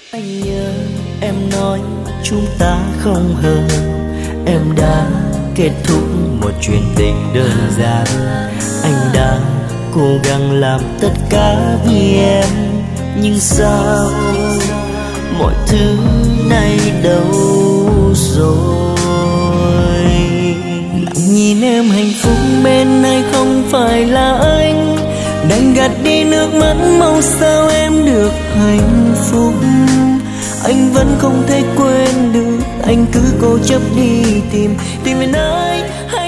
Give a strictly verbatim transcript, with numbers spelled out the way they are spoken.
Anh nhớ em nói chúng ta không hợp, em đã kết thúc một chuyện tình đơn giản. Anh đã cố gắng làm tất cả vì em, nhưng sao mọi thứ nay đâu rồi? Lặng nhìn em hạnh phúc bên ai không phải là anh, đành gạt đi nước mắt mong sao em được hạnh phúc. Anh vẫn không thể quên được, anh cứ cố chấp đi tìm tìm về nơi hay